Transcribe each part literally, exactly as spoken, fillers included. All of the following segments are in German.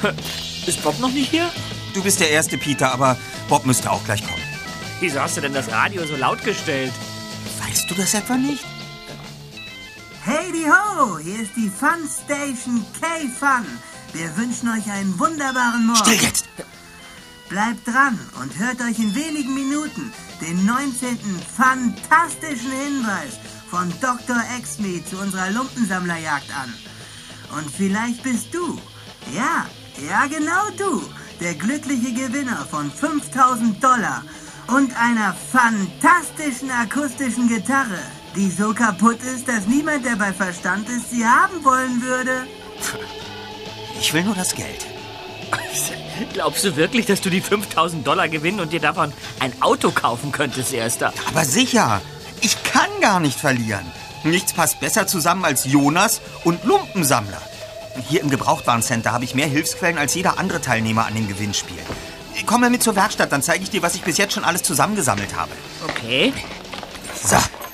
Ist Bob noch nicht hier? Du bist der Erste, Peter, aber Bob müsste auch gleich kommen. Wieso hast du denn das Radio so laut gestellt? Weißt du das etwa nicht? Hey di ho, hier ist die Fun Station K-Fun. Wir wünschen euch einen wunderbaren Morgen. Still jetzt! Bleibt dran und hört euch in wenigen Minuten den neunzehnten fantastischen Hinweis von Doktor Exme zu unserer Lumpensammlerjagd an. Und vielleicht bist du, ja, ja genau du, der glückliche Gewinner von fünftausend Dollar und einer fantastischen akustischen Gitarre, die so kaputt ist, dass niemand, der bei Verstand ist, sie haben wollen würde. Ich will nur das Geld. Glaubst du wirklich, dass du die fünftausend Dollar gewinnen und dir davon ein Auto kaufen könntest, Erster? Aber sicher, ich kann gar nicht verlieren. Nichts passt besser zusammen als Jonas und Lumpensammler. Hier im Gebrauchtwarencenter habe ich mehr Hilfsquellen als jeder andere Teilnehmer an dem Gewinnspiel. Komm mal mit zur Werkstatt, dann zeige ich dir, was ich bis jetzt schon alles zusammengesammelt habe. Okay. So.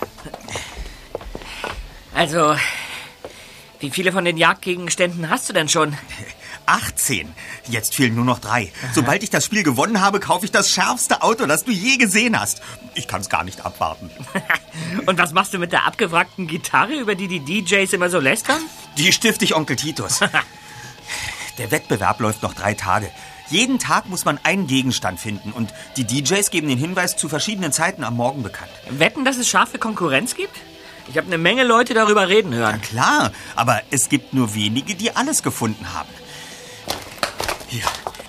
Also, wie viele von den Jagdgegenständen hast du denn schon? achtzehn. Jetzt fehlen nur noch drei. Aha. Sobald ich das Spiel gewonnen habe, kaufe ich das schärfste Auto, das du je gesehen hast. Ich kann es gar nicht abwarten. Und was machst du mit der abgewrackten Gitarre, über die die D Js immer so lästern? Die stifte ich Onkel Titus. Der Wettbewerb läuft noch drei Tage. Jeden Tag muss man einen Gegenstand finden und die D Js geben den Hinweis zu verschiedenen Zeiten am Morgen bekannt. Wetten, dass es scharfe Konkurrenz gibt? Ich habe eine Menge Leute darüber reden hören. Na klar, aber es gibt nur wenige, die alles gefunden haben. Hier.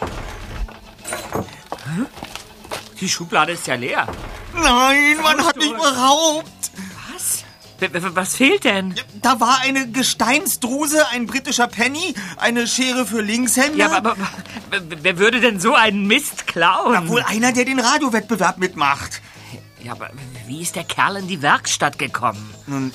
Die Schublade ist ja leer. Nein, man hat mich beraubt. Was? W- w- was fehlt denn? Da war eine Gesteinsdruse, ein britischer Penny, eine Schere für Linkshänder. Ja, aber, aber w- wer würde denn so einen Mist klauen? Na, wohl einer, der den Radiowettbewerb mitmacht. Ja, aber wie ist der Kerl in die Werkstatt gekommen? Nun,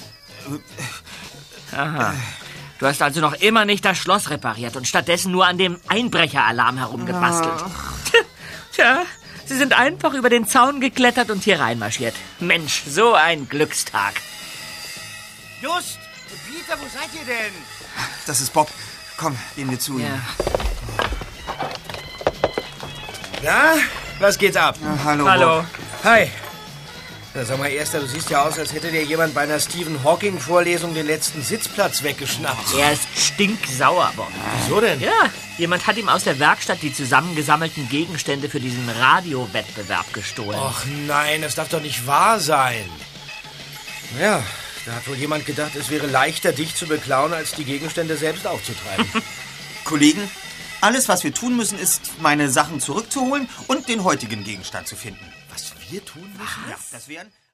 Aha. Du hast also noch immer nicht das Schloss repariert und stattdessen nur an dem Einbrecheralarm herumgebastelt. Tja, sie sind einfach über den Zaun geklettert und hier reinmarschiert. Mensch, so ein Glückstag. Just! Peter, wo seid ihr denn? Das ist Bob. Komm, gehen wir zu ihm. Ja. Na, was geht's ab? Ja, hallo, Hallo. Bob. Hi. Na, sag mal, Erster, du siehst ja aus, als hätte dir jemand bei einer Stephen Hawking-Vorlesung den letzten Sitzplatz weggeschnappt. Er ist stinksauer, Bob. Wieso denn? Ja, jemand hat ihm aus der Werkstatt die zusammengesammelten Gegenstände für diesen Radiowettbewerb gestohlen. Ach nein, das darf doch nicht wahr sein. Naja, da hat wohl jemand gedacht, es wäre leichter, dich zu beklauen, als die Gegenstände selbst aufzutreiben. Kollegen, alles, was wir tun müssen, ist, meine Sachen zurückzuholen und den heutigen Gegenstand zu finden. Was wir tun müssen? Ja, das wären...